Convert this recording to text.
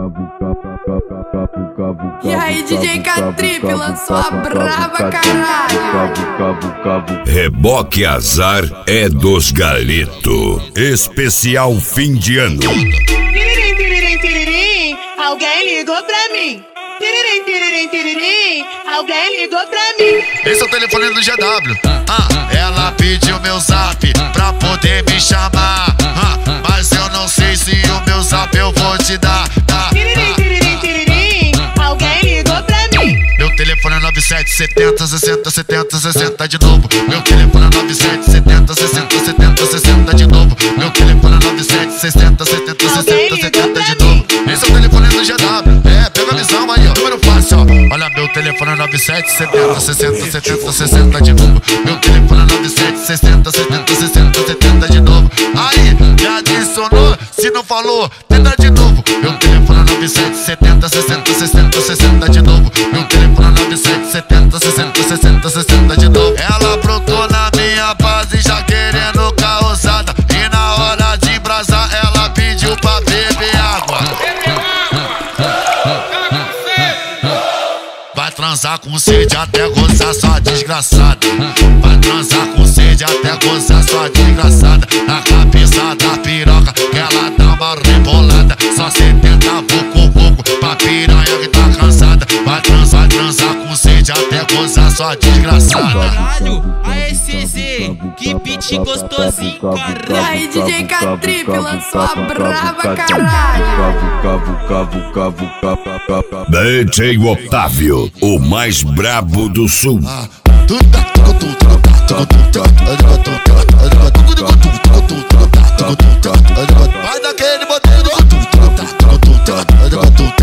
E aí, DJ K-Trip lançou a brava, caralho. Reboque Azar é dos Galito. Especial fim de ano. Tiririm, tiririm, tiririm, alguém ligou pra mim. Tiririm, tiririm, tiririm, alguém ligou pra mim. Esse é o telefone do GW. Ela pediu meu zap pra poder me chamar. Mas eu não sei se o meu zap eu vou te dar. Tiririm, tiririm, tiririm, alguém ligou pra mim. Meu telefone é 9770 60 70 60 de novo. Meu telefone é 9770 60 70 60 de novo. Meu telefone é 9760 70 60 70 de novo. Esse é o telefone do GW. Pega a visão aí, ó. Número fácil, ó. Olha, meu telefone é 9770 60 70 60 de novo. Meu telefone é 9760 70 60 70 de novo. Aí, me adicionou, se não falou, tenta de novo. Meu telefone é 9770 60 60 60 de novo. Meu telefone é 9770 60 60 60 de novo. Ela brotou na minha base já querendo causada. E na hora de embrasar ela pediu pra beber água. Vai transar com sede até gozar sua desgraçada. Vai transar com sede até gozar sua desgraçada. Na cabeça da piroca que ela dá uma rebolada. Só 70 vucu pra piranha que tá cansada. Vai transar com sede até gozar sua desgraçada. Caralho, aê CZ, que beat gostosinho, E caralho. aí, DJ K-Trip lançou a brava, caralho. DJ Otávio, o mais brabo do sul. Vai daquele botão.